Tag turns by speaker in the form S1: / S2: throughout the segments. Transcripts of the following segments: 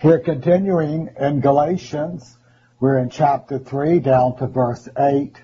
S1: We're continuing in Galatians. We're in chapter 3 down to verse 8.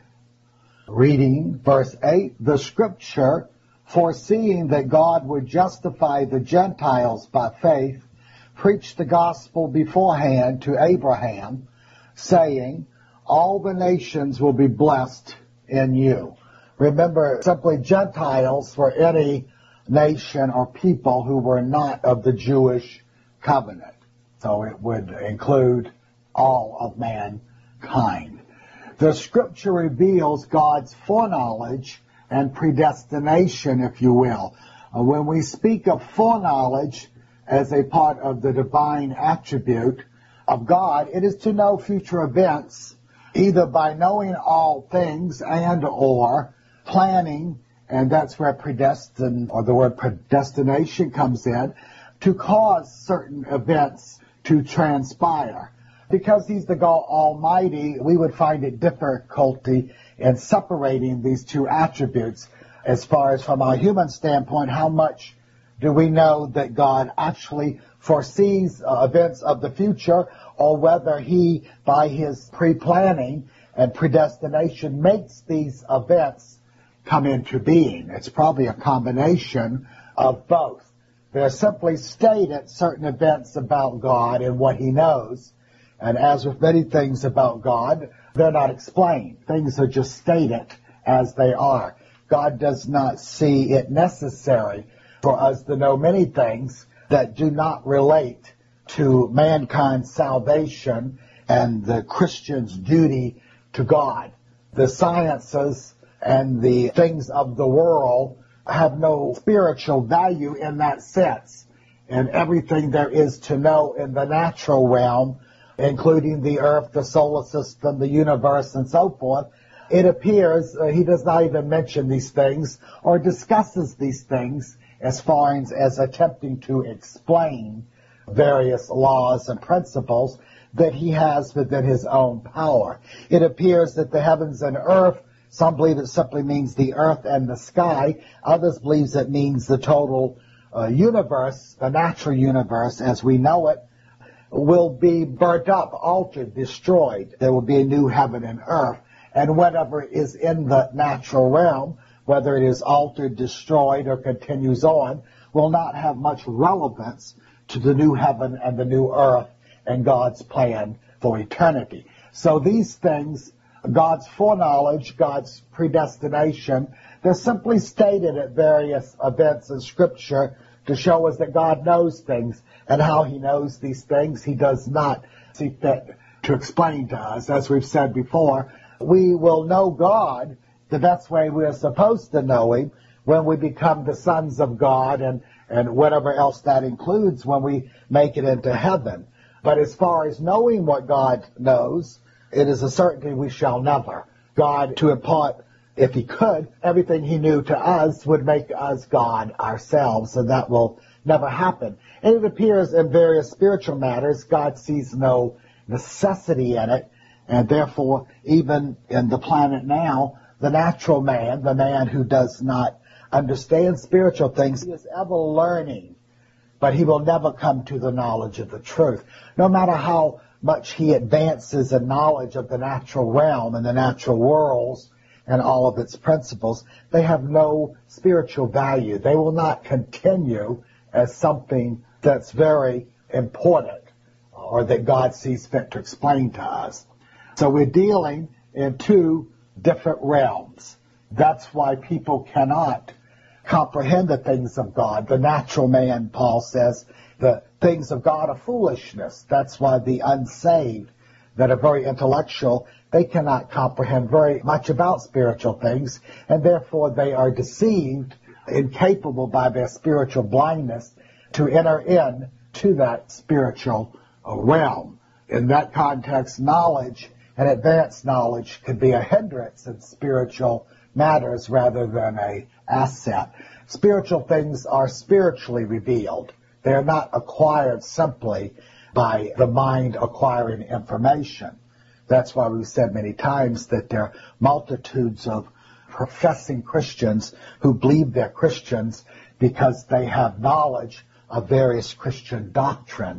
S1: Reading verse 8, the scripture, foreseeing that God would justify the Gentiles by faith, preached the gospel beforehand to Abraham, saying, all the nations will be blessed in you. Remember, simply Gentiles were any nation or people who were not of the Jewish covenant. So it would include all of mankind. The scripture reveals God's foreknowledge and predestination, if you will. When we speak of foreknowledge as a part of the divine attribute of God, it is to know future events, either by knowing all things and or planning, and that's where predestined, or the word predestination comes in, to cause certain events to transpire. Because he's the God Almighty, we would find it difficulty in separating these two attributes. As far as from our human standpoint, how much do we know that God actually foresees events of the future, or whether he, by his pre-planning and predestination, makes these events come into being? It's probably a combination of both. They're simply stated certain events about God and what he knows. And as with many things about God, they're not explained. Things are just stated as they are. God does not see it necessary for us to know many things that do not relate to mankind's salvation and the Christian's duty to God. The sciences and the things of the world have no spiritual value in that sense. And everything there is to know in the natural realm, including the earth, the solar system, the universe, and so forth, it appears he does not even mention these things or discusses these things as far as attempting to explain various laws and principles that he has within his own power. It appears that the heavens and earth, some believe it simply means the earth and the sky. Others believe it means the total universe, the natural universe as we know it, will be burnt up, altered, destroyed. There will be a new heaven and earth. And whatever is in the natural realm, whether it is altered, destroyed, or continues on, will not have much relevance to the new heaven and the new earth and God's plan for eternity. So these things, God's foreknowledge, God's predestination, they're simply stated at various events in Scripture to show us that God knows things, and how he knows these things he does not see fit to explain to us. As we've said before, we will know God the best way we're supposed to know him when we become the sons of God and whatever else that includes when we make it into heaven. But as far as knowing what God knows, it is a certainty we shall never. God, to impart, if he could, everything he knew to us would make us God ourselves, and that will never happen. And it appears in various spiritual matters, God sees no necessity in it, and therefore, even in the planet now, the natural man, the man who does not understand spiritual things, he is ever learning, but he will never come to the knowledge of the truth. No matter how much he advances in knowledge of the natural realm and the natural worlds and all of its principles, they have no spiritual value. They will not continue as something that's very important or that God sees fit to explain to us. So we're dealing in two different realms. That's why people cannot comprehend the things of God. The natural man, Paul says, the things of God are foolishness. That's why the unsaved that are very intellectual, they cannot comprehend very much about spiritual things, and therefore they are deceived, incapable by their spiritual blindness to enter in to that spiritual realm. In that context, knowledge and advanced knowledge could be a hindrance in spiritual matters rather than an asset. Spiritual things are spiritually revealed. They are not acquired simply by the mind acquiring information. That's why we've said many times that there are multitudes of professing Christians who believe they're Christians because they have knowledge of various Christian doctrine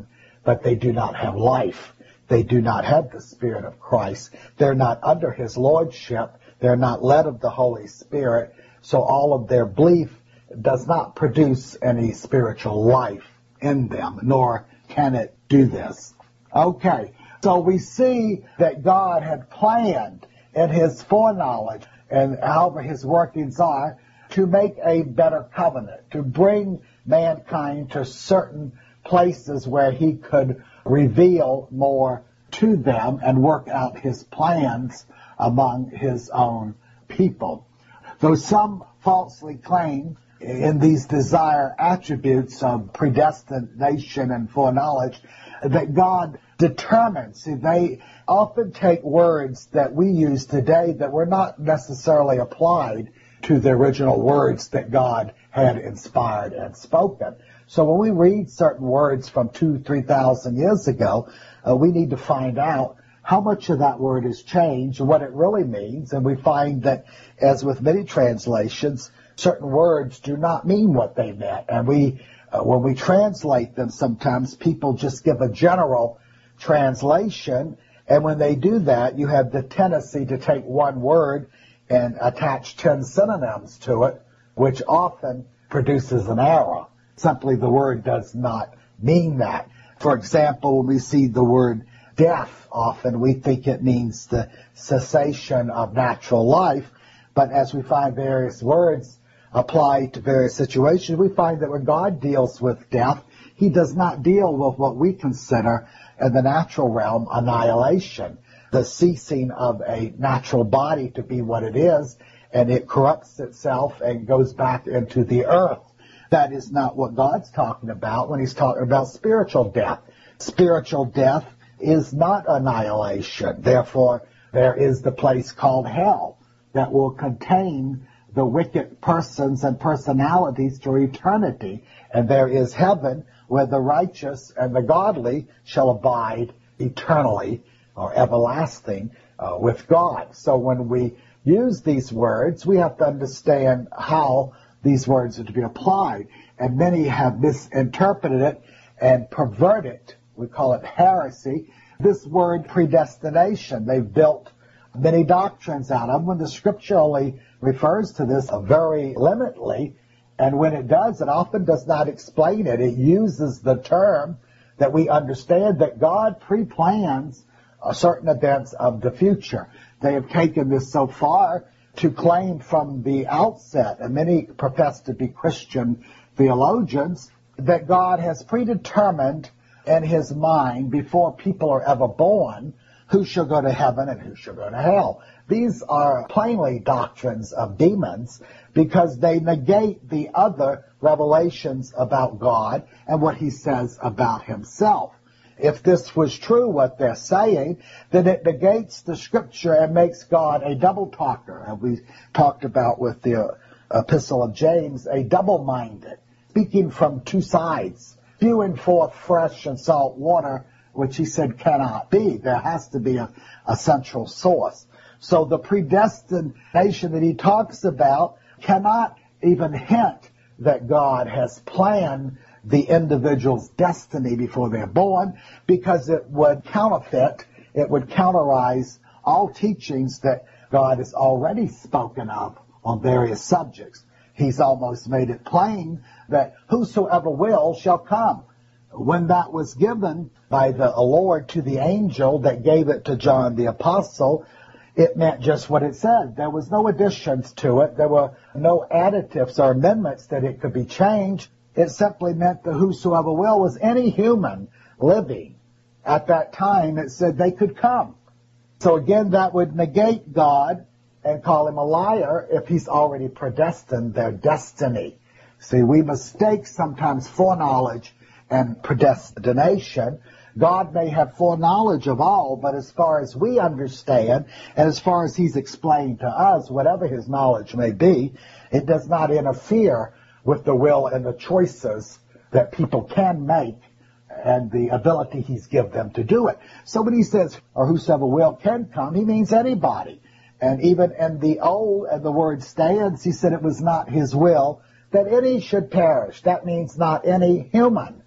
S1: but they do not have life. They do not have the Spirit of Christ. They're not under his lordship. They're not led of the Holy Spirit. So all of their belief does not produce any spiritual life in them, nor can it do this. Okay, so we see that God had planned in his foreknowledge and however his workings are to make a better covenant, to bring mankind to certain places where he could reveal more to them and work out his plans among his own people. Though some falsely claim in these desire attributes of predestination and foreknowledge that God determines. See, they often take words that we use today that were not necessarily applied to the original words that God had inspired and spoken. So when we read certain words from 2,000-3,000 years ago, we need to find out how much of that word has changed and what it really means. And we find that, as with many translations, certain words do not mean what they meant. And when we translate them, sometimes people just give a general translation. And when they do that, you have the tendency to take one word and attach 10 synonyms to it, which often produces an error. Simply the word does not mean that. For example, when we see the word death, often we think it means the cessation of natural life. But as we find various words applied to various situations, we find that when God deals with death, he does not deal with what we consider in the natural realm annihilation, the ceasing of a natural body to be what it is, and it corrupts itself and goes back into the earth. That is not what God's talking about when he's talking about spiritual death. Spiritual death is not annihilation. Therefore, there is the place called hell that will contain the wicked persons and personalities through eternity. And there is heaven where the righteous and the godly shall abide eternally or everlasting with God. So when we use these words, we have to understand how these words are to be applied. And many have misinterpreted it and perverted, we call it heresy, this word predestination. They've built many doctrines out of them when the scripture only refers to this very limitedly. And when it does, it often does not explain it. It uses the term that we understand that God pre-plans certain events of the future. They have taken this so far to claim from the outset, and many profess to be Christian theologians, that God has predetermined in his mind before people are ever born who shall go to heaven and who shall go to hell. These are plainly doctrines of demons because they negate the other revelations about God and what he says about himself. If this was true, what they're saying, then it negates the scripture and makes God a double talker. And we talked about with the epistle of James, a double-minded, speaking from two sides, spewing forth fresh and salt water, which he said cannot be. There has to be a central source. So the predestination that he talks about cannot even hint that God has planned the individual's destiny before they're born, because it would counterfeit, it would counterize all teachings that God has already spoken of on various subjects. He's almost made it plain that whosoever will shall come. When that was given by the Lord to the angel that gave it to John the Apostle, it meant just what it said. There was no additions to it. There were no additives or amendments that it could be changed. It simply meant that whosoever will was any human living. At that time, it said they could come. So again, that would negate God and call him a liar if he's already predestined their destiny. See, we mistake sometimes foreknowledge and predestination. God may have foreknowledge of all, but as far as we understand, and as far as he's explained to us, whatever his knowledge may be, it does not interfere with the will and the choices that people can make and the ability he's given them to do it. So when he says, or whosoever will can come, he means anybody. And even in the old, and the word stands, he said it was not his will that any should perish. That means not any human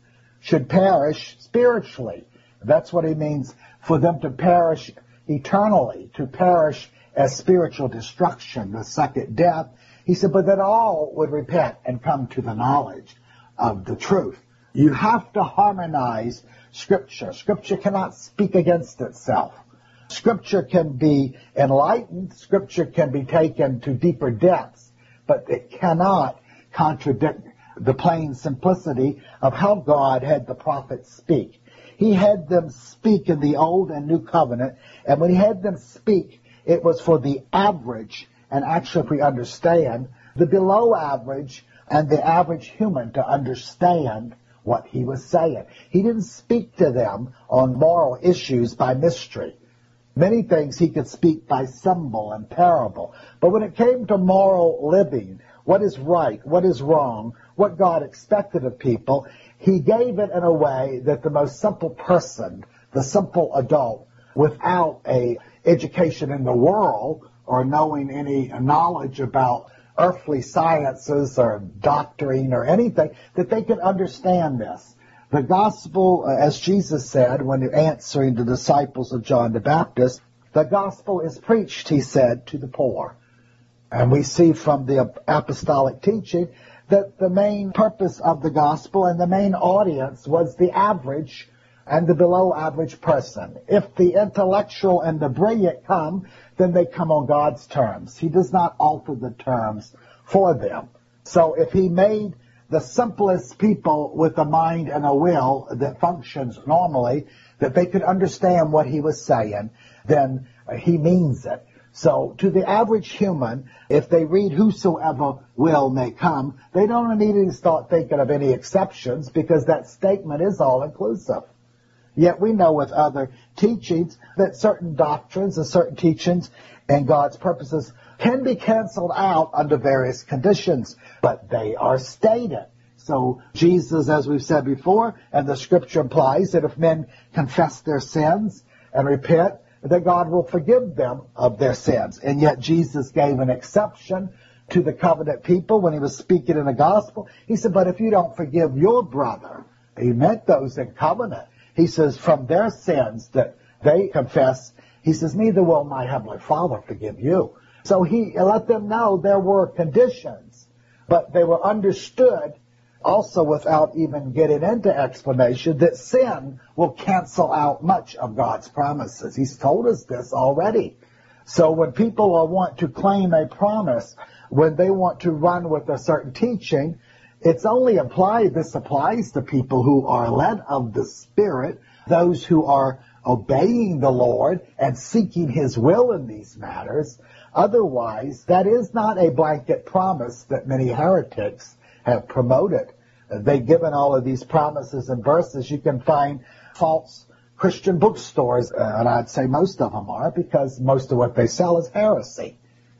S1: should perish spiritually. That's what he means, for them to perish eternally, to perish as spiritual destruction, the second death. He said, but that all would repent and come to the knowledge of the truth. You have to harmonize Scripture. Scripture cannot speak against itself. Scripture can be enlightened. Scripture can be taken to deeper depths, but it cannot contradict the plain simplicity of how God had the prophets speak. He had them speak in the Old and New Covenant, and when he had them speak, it was for the average, and actually if we understand, the below average and the average human to understand what he was saying. He didn't speak to them on moral issues by mystery. Many things he could speak by symbol and parable. But when it came to moral living, what is right, what is wrong, what God expected of people, he gave it in a way that the most simple person, the simple adult, without a education in the world or knowing any knowledge about earthly sciences or doctrine or anything, that they could understand this. The gospel, as Jesus said when answering the disciples of John the Baptist, the gospel is preached, he said, to the poor. And we see from the apostolic teaching that the main purpose of the gospel and the main audience was the average and the below average person. If the intellectual and the brilliant come, then they come on God's terms. He does not alter the terms for them. So if he made the simplest people with a mind and a will that functions normally, that they could understand what he was saying, then he means it. So to the average human, if they read whosoever will may come, they don't need to start thinking of any exceptions because that statement is all-inclusive. Yet we know with other teachings that certain doctrines and certain teachings and God's purposes can be canceled out under various conditions, but they are stated. So Jesus, as we've said before, and the Scripture implies that if men confess their sins and repent, that God will forgive them of their sins. And yet Jesus gave an exception to the covenant people when he was speaking in the gospel. He said, but if you don't forgive your brother, he meant those in covenant. He says, from their sins that they confess, he says, neither will my heavenly Father forgive you. So he let them know there were conditions, but they were understood also without even getting into explanation that sin will cancel out much of God's promises. He's told us this already. So when people want to claim a promise, when they want to run with a certain teaching, it's only implied, this applies to people who are led of the Spirit, those who are obeying the Lord and seeking his will in these matters. Otherwise, that is not a blanket promise that many heretics have promoted. They've given all of these promises and verses. You can find false Christian bookstores, and I'd say most of them are, because most of what they sell is heresy.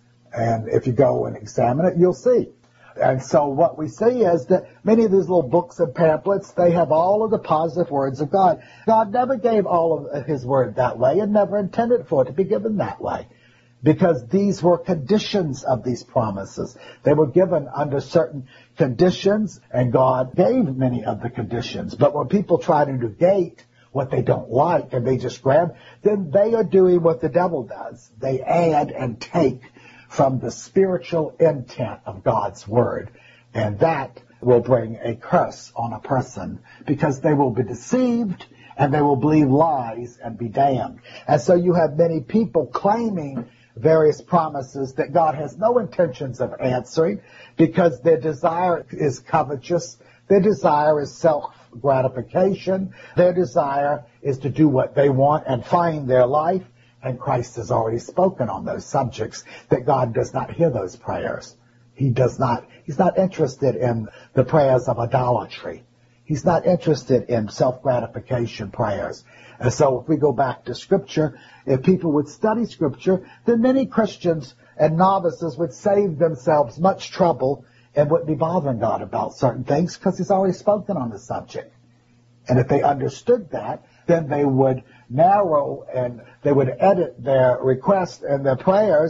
S1: And if you go and examine it, you'll see. And so what we see is that many of these little books and pamphlets, they have all of the positive words of God. God never gave all of his word that way and never intended for it to be given that way, because these were conditions of these promises. They were given under certain conditions, and God gave many of the conditions. But when people try to negate what they don't like and they just grab, then they are doing what the devil does. They add and take from the spiritual intent of God's word. And that will bring a curse on a person, because they will be deceived and they will believe lies and be damned. And so you have many people claiming various promises that God has no intentions of answering, because their desire is covetous, their desire is self-gratification, their desire is to do what they want and find their life. And Christ has already spoken on those subjects, that God does not hear those prayers. He's not interested in the prayers of idolatry. He's not interested in self-gratification prayers. And so if we go back to Scripture, if people would study Scripture, then many Christians and novices would save themselves much trouble and wouldn't be bothering God about certain things, because he's already spoken on the subject. And if they understood that, then they would narrow and they would edit their requests and their prayers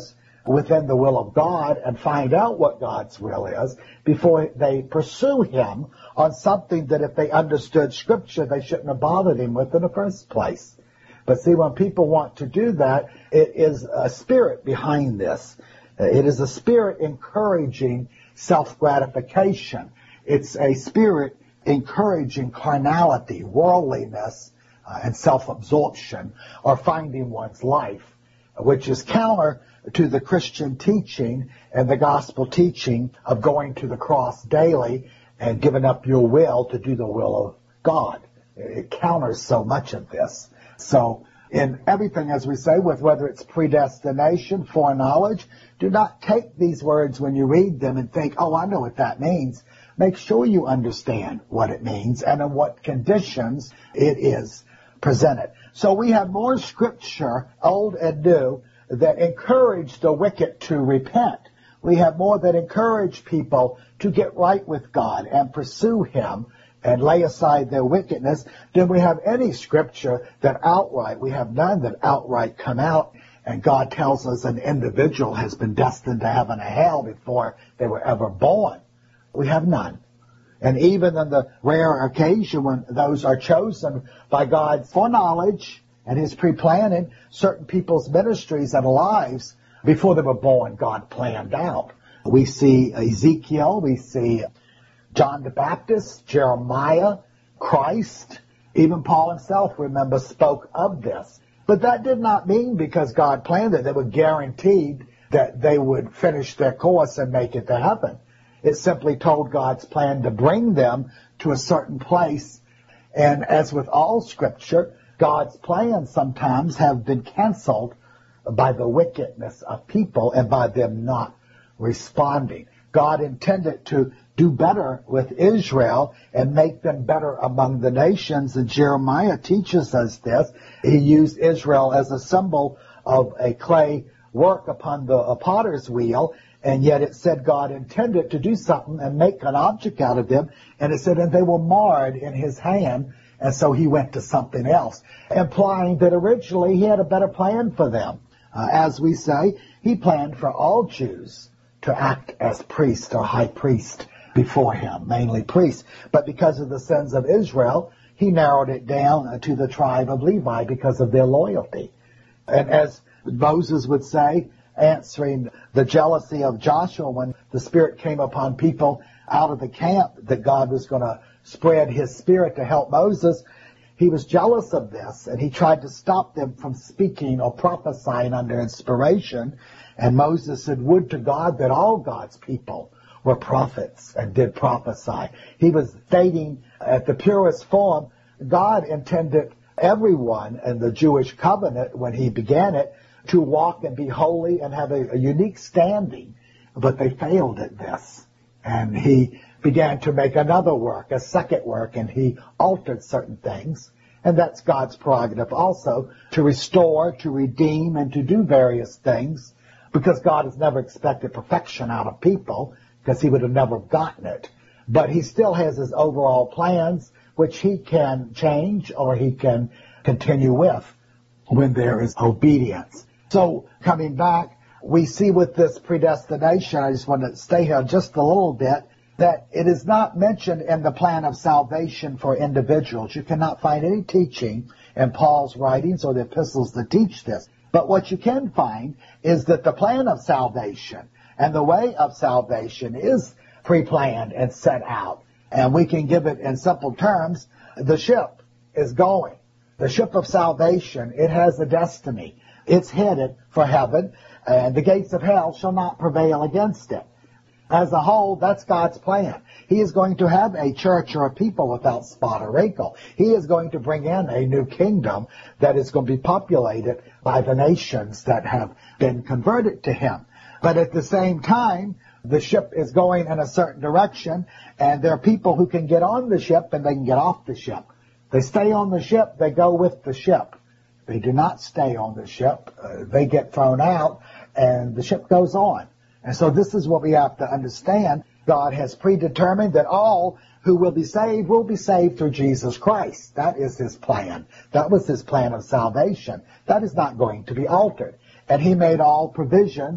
S1: within the will of God and find out what God's will is before they pursue him on something that if they understood Scripture, they shouldn't have bothered him with in the first place. But see, when people want to do that, it is a spirit behind this. It is a spirit encouraging self-gratification. It's a spirit encouraging carnality, worldliness, and self-absorption, or finding one's life, which is counter to the Christian teaching and the gospel teaching of going to the cross daily and giving up your will to do the will of God. It counters so much of this. So in everything, as we say, with whether it's predestination, foreknowledge, do not take these words when you read them and think, oh, I know what that means. Make sure you understand what it means and in what conditions it is presented. So we have more Scripture, old and new, that encourage the wicked to repent. We have more that encourage people to get right with God and pursue him and lay aside their wickedness than we have any Scripture that outright, we have none that outright come out and God tells us an individual has been destined to heaven or hell before they were ever born. We have none. And even on the rare occasion when those are chosen by God's foreknowledge and his pre-planning, certain people's ministries and lives before they were born, God planned out. We see Ezekiel, we see John the Baptist, Jeremiah, Christ, even Paul himself, remember, spoke of this. But that did not mean because God planned it, they were guaranteed that they would finish their course and make it to heaven. It simply told God's plan to bring them to a certain place. And as with all Scripture, God's plans sometimes have been canceled by the wickedness of people and by them not responding. God intended to do better with Israel and make them better among the nations. And Jeremiah teaches us this. He used Israel as a symbol of a clay work upon the potter's wheel. And yet it said God intended to do something and make an object out of them. And it said, and they were marred in his hand. And so he went to something else, implying that originally he had a better plan for them. As we say, he planned for all Jews to act as priest or high priest before him, mainly priests. But because of the sins of Israel, he narrowed it down to the tribe of Levi because of their loyalty. And as Moses would say, answering the jealousy of Joshua when the Spirit came upon people out of the camp, that God was going to spread his Spirit to help Moses, he was jealous of this, and he tried to stop them from speaking or prophesying under inspiration. And Moses said, would to God that all God's people were prophets and did prophesy. He was stating at the purest form, God intended everyone in the Jewish covenant when he began it to walk and be holy and have a unique standing. But they failed at this. And he began to make another work, a second work, and he altered certain things. And that's God's prerogative also, to restore, to redeem, and to do various things, because God has never expected perfection out of people, because he would have never gotten it. But he still has his overall plans, which he can change or he can continue with when there is obedience. So coming back, we see with this predestination, I just want to stay here just a little bit, that it is not mentioned in the plan of salvation for individuals. You cannot find any teaching in Paul's writings or the epistles that teach this. But what you can find is that the plan of salvation and the way of salvation is pre-planned and set out. And we can give it in simple terms. The ship is going. The ship of salvation, it has a destiny. It's headed for heaven, and the gates of hell shall not prevail against it. As a whole, that's God's plan. He is going to have a church or a people without spot or wrinkle. He is going to bring in a new kingdom that is going to be populated by the nations that have been converted to him. But at the same time, the ship is going in a certain direction, and there are people who can get on the ship and they can get off the ship. They stay on the ship, they go with the ship. They do not stay on the ship. They get thrown out, and the ship goes on. And so this is what we have to understand. God has predetermined that all who will be saved through Jesus Christ. That is his plan. That was his plan of salvation. That is not going to be altered. And he made all provisions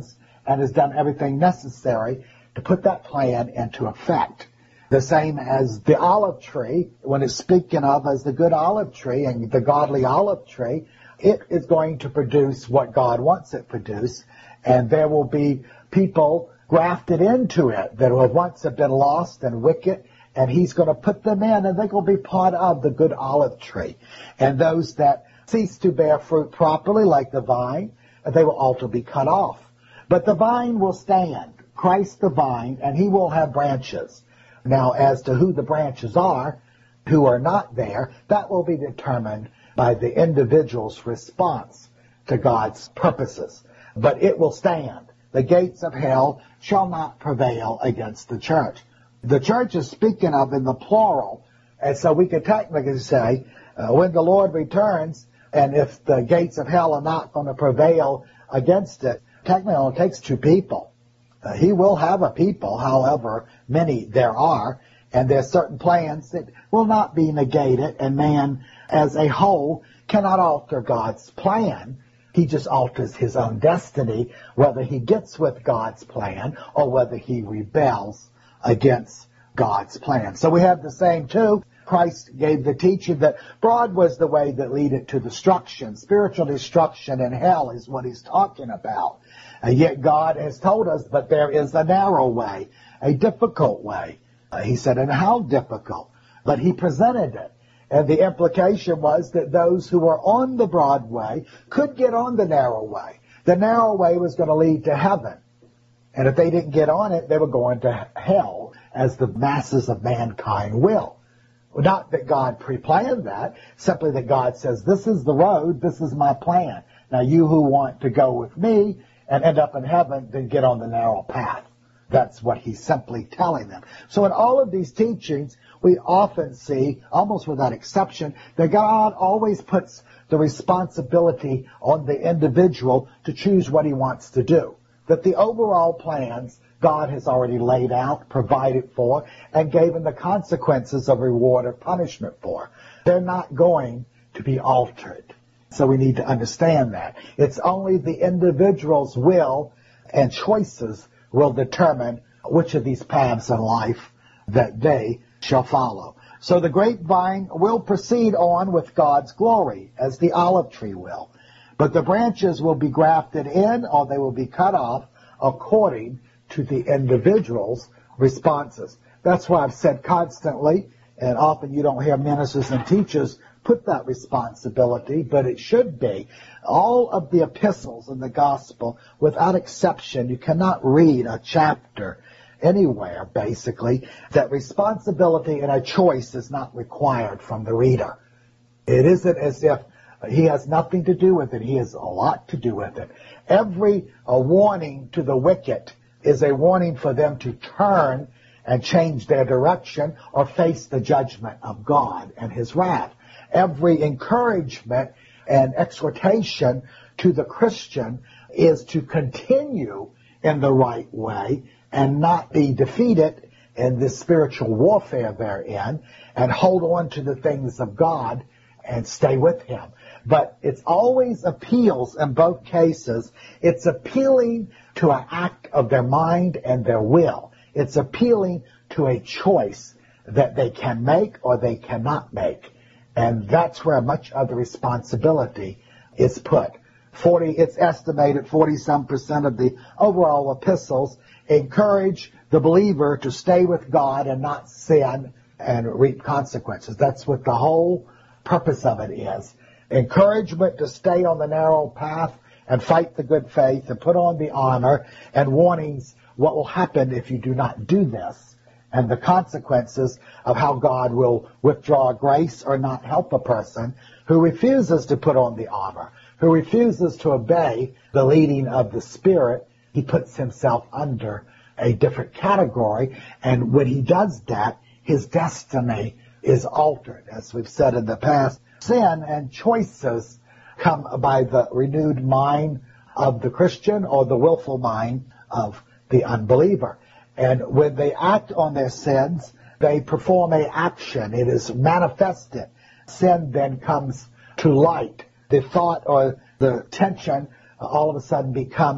S1: and has done everything necessary to put that plan into effect. The same as the olive tree, when it's speaking of as the good olive tree and the godly olive tree, it is going to produce what God wants it to produce, and there will be people grafted into it that have once have been lost and wicked, and he's going to put them in, and they're going to be part of the good olive tree. And those that cease to bear fruit properly, like the vine, they will also be cut off. But the vine will stand, Christ the vine, and he will have branches. Now, as to who the branches are, who are not there, that will be determined by the individual's response to God's purposes. But it will stand. The gates of hell shall not prevail against the church. The church is speaking of in the plural, and so we could technically say, when the Lord returns, and if the gates of hell are not going to prevail against it, technically it only takes two people. He will have a people, however many there are, and there are certain plans that will not be negated, and man as a whole cannot alter God's plan. He just alters his own destiny, whether he gets with God's plan or whether he rebels against God's plan. So we have the same too. Christ gave the teaching that broad was the way that leadeth to destruction. Spiritual destruction in hell is what he's talking about. Yet God has told us, but there is a narrow way, a difficult way. He said, and how difficult? But he presented it. And the implication was that those who were on the broad way could get on the narrow way. The narrow way was going to lead to heaven. And if they didn't get on it, they were going to hell, as the masses of mankind will. Not that God pre-planned that, simply that God says, this is the road, this is my plan. Now you who want to go with me and end up in heaven, then get on the narrow path. That's what he's simply telling them. So in all of these teachings, we often see, almost without exception, that God always puts the responsibility on the individual to choose what he wants to do. That the overall plans God has already laid out, provided for, and given the consequences of reward or punishment for. They're not going to be altered. So we need to understand that. It's only the individual's will and choices will determine which of these paths in life that they shall follow. So the grapevine will proceed on with God's glory, as the olive tree will. But the branches will be grafted in, or they will be cut off according to the individual's responses. That's why I've said constantly, and often you don't hear ministers and teachers put that responsibility, but it should be. All of the epistles in the gospel, without exception, you cannot read a chapter anywhere, basically, that responsibility and a choice is not required from the reader. It isn't as if he has nothing to do with it. He has a lot to do with it. Every warning to the wicked is a warning for them to turn and change their direction or face the judgment of God and his wrath. Every encouragement and exhortation to the Christian is to continue in the right way and not be defeated in this spiritual warfare they're in, and hold on to the things of God and stay with him. But it's always appeals in both cases. It's appealing to an act of their mind and their will. It's appealing to a choice that they can make or they cannot make. And that's where much of the responsibility is put. It's estimated 40-some% of the overall epistles encourage the believer to stay with God and not sin and reap consequences. That's what the whole purpose of it is. Encouragement to stay on the narrow path and fight the good faith and put on the armor, and warnings what will happen if you do not do this, and the consequences of how God will withdraw grace or not help a person who refuses to put on the armor, who refuses to obey the leading of the Spirit. He puts himself under a different category, and when he does that, his destiny is altered. As we've said in the past, sin and choices come by the renewed mind of the Christian or the willful mind of the unbeliever. And when they act on their sins, they perform an action. It is manifested. Sin then comes to light. The thought or the tension all of a sudden becomes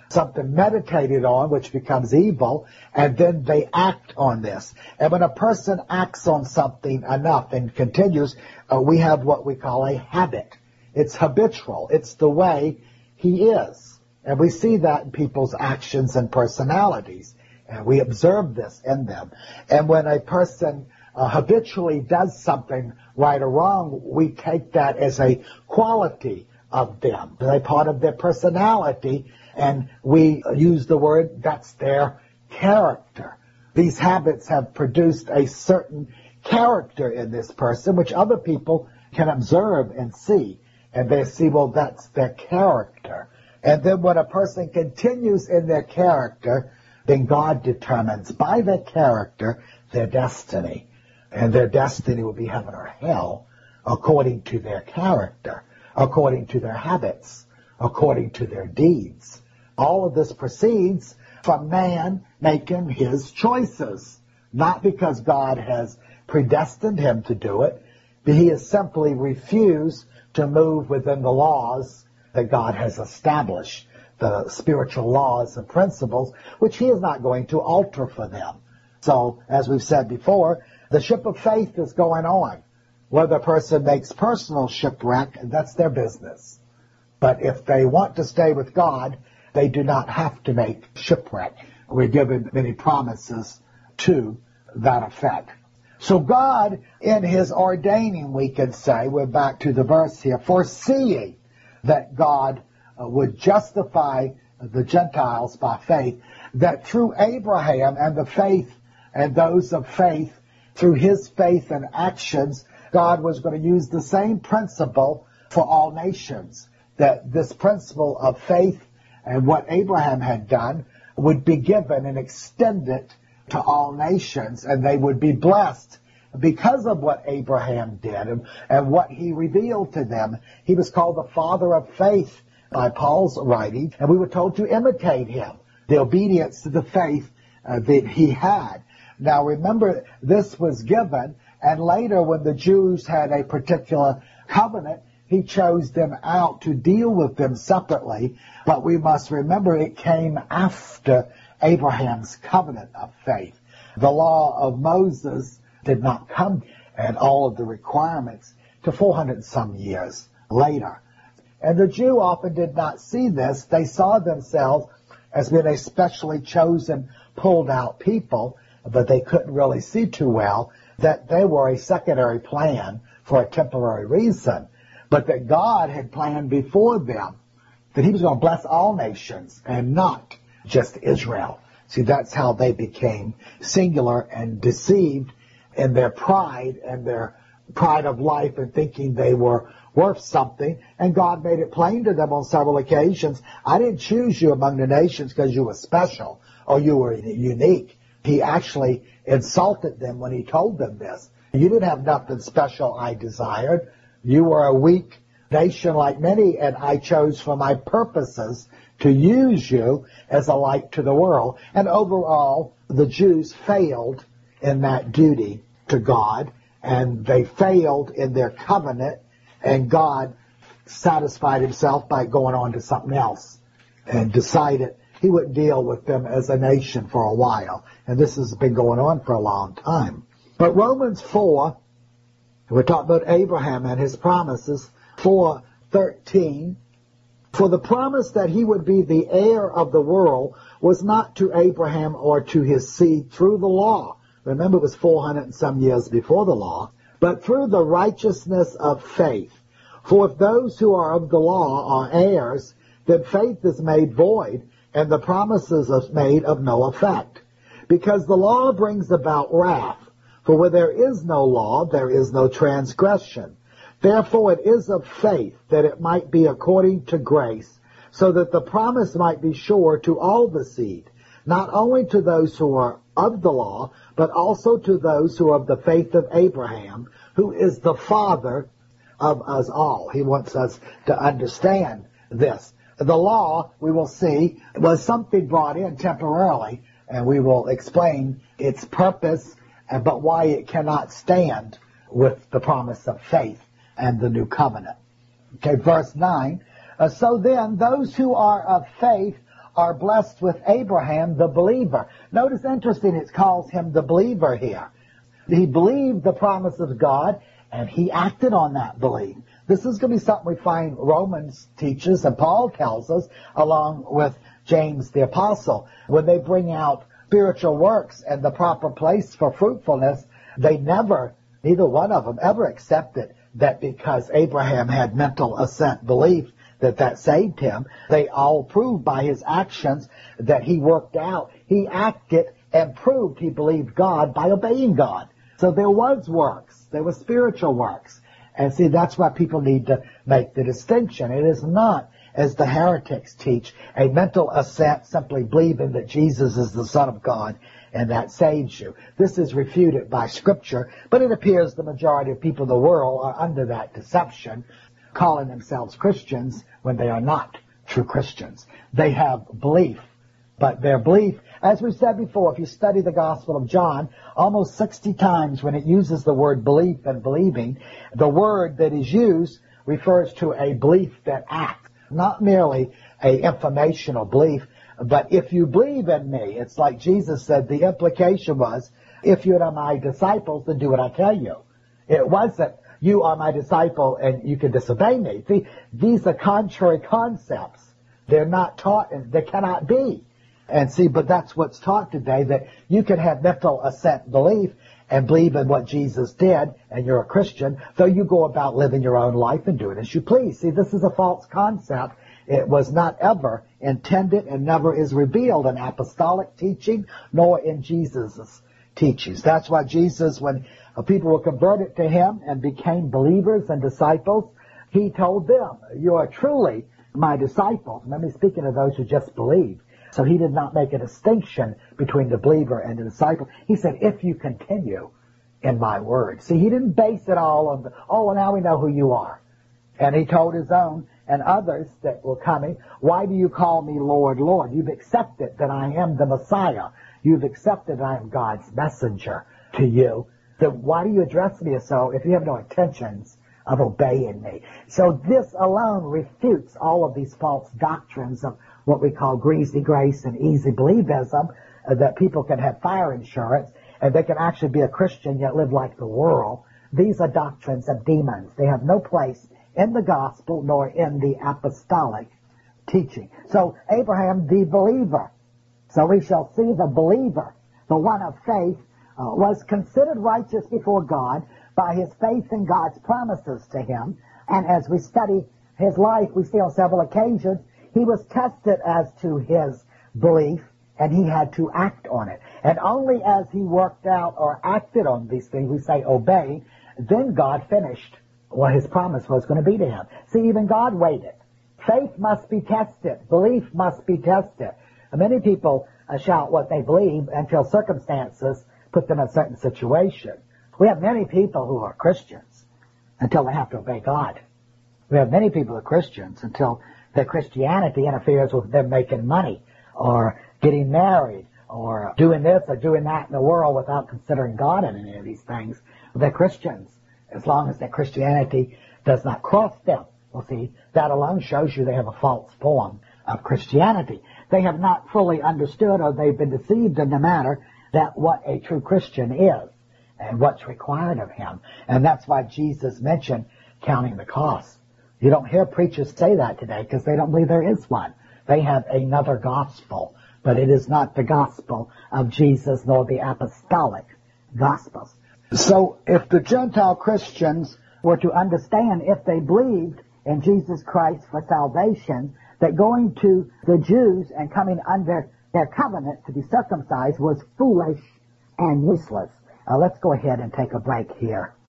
S1: something meditated on, which becomes evil, and then they act on this. And when a person acts on something enough and continues, we have what we call a habit. It's habitual. It's the way he is. And we see that in people's actions and personalities. And we observe this in them. And when a person habitually does something right or wrong, we take that as a quality of them, a part of their personality, and we use the word, that's their character. These habits have produced a certain character in this person, which other people can observe and see. And they see, well, that's their character. And then when a person continues in their character, then God determines by their character their destiny. And their destiny will be heaven or hell according to their character, according to their habits, according to their deeds. All of this proceeds from man making his choices, not because God has predestined him to do it, but he has simply refused to move within the laws that God has established, the spiritual laws and principles, which he is not going to alter for them. So, as we've said before, the ship of faith is going on. Whether a person makes personal shipwreck, that's their business. But if they want to stay with God, they do not have to make shipwreck. We're given many promises to that effect. So God, in his ordaining, we can say, we're back to the verse here, foreseeing that God would justify the Gentiles by faith, that through Abraham and the faith and those of faith, through his faith and actions, God was going to use the same principle for all nations, that this principle of faith and what Abraham had done would be given and extended to all nations, and they would be blessed because of what Abraham did and what he revealed to them. He was called the father of faith by Paul's writing, and we were told to imitate him, the obedience to the faith that he had. Now remember, this was given, and later when the Jews had a particular covenant, he chose them out to deal with them separately. But we must remember it came after Abraham's covenant of faith. The law of Moses did not come and all of the requirements to 400 and some years later. And the Jew often did not see this. They saw themselves as being a specially chosen, pulled out people, but they couldn't really see too well that they were a secondary plan for a temporary reason, but that God had planned before them that he was going to bless all nations and not just Israel. See, that's how they became singular and deceived in their pride and their pride of life and thinking they were worth something. And God made it plain to them on several occasions, I didn't choose you among the nations because you were special or you were unique. He actually insulted them when he told them this. You didn't have nothing special I desired. You were a weak nation like many, and I chose for my purposes to use you as a light to the world. And overall, the Jews failed in that duty to God, and they failed in their covenant, and God satisfied himself by going on to something else and decided he wouldn't deal with them as a nation for a while. And this has been going on for a long time. But Romans 4, we're talking about Abraham and his promises, 4:13, for the promise that he would be the heir of the world was not to Abraham or to his seed through the law. Remember, it was 400 and some years before the law, but through the righteousness of faith. For if those who are of the law are heirs, then faith is made void, and the promises are made of no effect. Because the law brings about wrath, for where there is no law, there is no transgression. Therefore it is of faith that it might be according to grace, so that the promise might be sure to all the seed, not only to those who are of the law, but also to those who are of the faith of Abraham, who is the father of us all. He wants us to understand this. The law, we will see, was something brought in temporarily, and we will explain its purpose, but why it cannot stand with the promise of faith and the new covenant. Okay, verse 9. So then, those who are of faith are blessed with Abraham, the believer. Notice, interesting, it calls him the believer here. He believed the promise of God, and he acted on that belief. This is going to be something we find Romans teaches, and Paul tells us, along with James the Apostle. When they bring out spiritual works and the proper place for fruitfulness, they neither one of them ever accepted that because Abraham had mental assent belief that saved him. They all proved by his actions that he worked out. He acted and proved he believed God by obeying God. So there was works. There were spiritual works. And see, that's why people need to make the distinction. It is not, as the heretics teach, a mental assent, simply believing that Jesus is the Son of God and that saves you. This is refuted by Scripture, but it appears the majority of people in the world are under that deception, calling themselves Christians when they are not true Christians. They have belief, but their belief, as we said before, if you study the Gospel of John, almost 60 times when it uses the word belief and believing, the word that is used refers to a belief that acts, not merely a informational belief, but if you believe in me, it's like Jesus said, the implication was, if you are my disciples, then do what I tell you. It wasn't, you are my disciple and you can disobey me. See, these are contrary concepts. They're not taught, and they cannot be. And see, but that's what's taught today, that you can have mental assent belief and believe in what Jesus did, and you're a Christian, though you go about living your own life and do it as you please. See, this is a false concept. It was not ever intended and never is revealed in apostolic teaching, nor in Jesus' teachings. That's why Jesus, when people were converted to him and became believers and disciples, he told them, you are truly my disciples. Remember, speaking of those who just believe. So he did not make a distinction between the believer and the disciple. He said, if you continue in my word. See, he didn't base it all on well, now we know who you are. And he told his own and others that were coming, why do you call me Lord, Lord? You've accepted that I am the Messiah. You've accepted that I am God's messenger to you. Then why do you address me as so if you have no intentions of obeying me? So this alone refutes all of these false doctrines of what we call greasy grace and easy believism, that people can have fire insurance and they can actually be a Christian yet live like the world. These are doctrines of demons. They have no place in the gospel nor in the apostolic teaching. So Abraham, the believer. So we shall see the believer, the one of faith, was considered righteous before God by his faith in God's promises to him. And as we study his life, we see on several occasions he was tested as to his belief, and he had to act on it. And only as he worked out or acted on these things, we say obey, then God finished what his promise was going to be to him. See, even God waited. Faith must be tested. Belief must be tested. Many people shout what they believe until circumstances put them in a certain situation. We have many people who are Christians until they have to obey God. We have many people who are Christians until their Christianity interferes with them making money or getting married or doing this or doing that in the world without considering God in any of these things. They're Christians as long as their Christianity does not cross them. Well, see, that alone shows you they have a false form of Christianity. They have not fully understood, or they've been deceived in the matter that what a true Christian is and what's required of him. And that's why Jesus mentioned counting the cost. You don't hear preachers say that today because they don't believe there is one. They have another gospel, but it is not the gospel of Jesus nor the apostolic gospels. So if the Gentile Christians were to understand, if they believed in Jesus Christ for salvation, that going to the Jews and coming under their covenant to be circumcised was foolish and useless. Let's go ahead and take a break here.